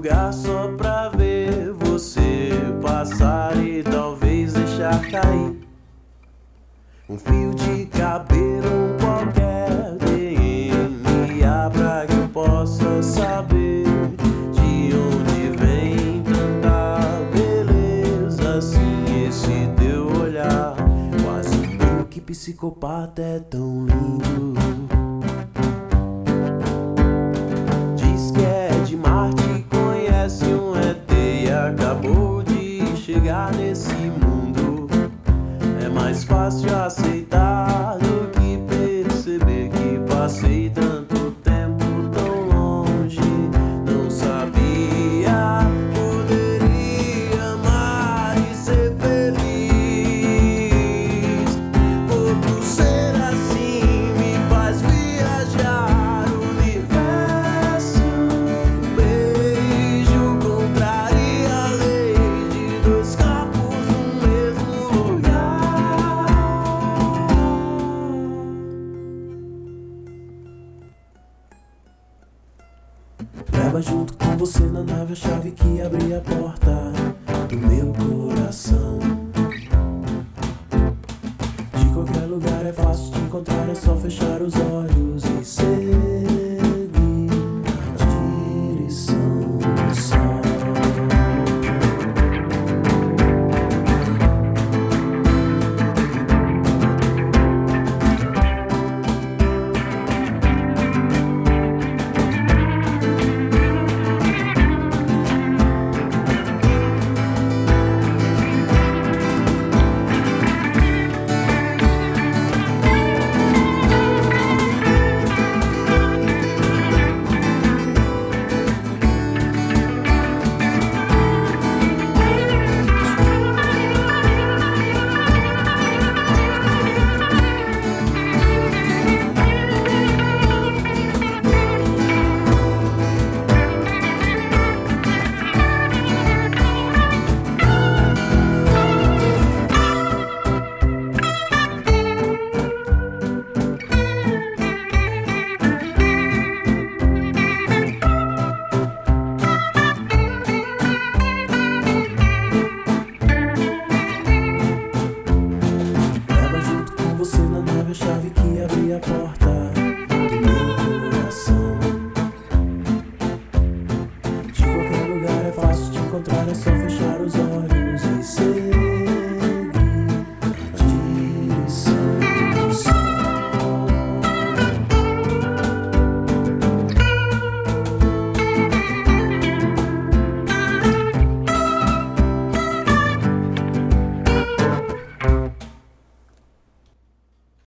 lugar só pra ver você passar e talvez deixar cair um fio de cabelo qualquer DNA pra que eu possa saber de onde vem tanta beleza. Assim, esse teu olhar quase meio que psicopata é tão lindo. Diz que é de Marte, conhece um ET e acabou de chegar nesse mundo. É mais fácil aceitar do que perceber que passei tanto tempo tão longe. Não sabia, poderia amar e ser feliz. Outro ser assim me faz viajar o universo. Um beijo contraria a lei de dois corpos no mesmo lugar. Leva junto com você na nave a chave que abre a porta do meu coração. De qualquer lugar é fácil de encontrar, é só fechar os olhos e ser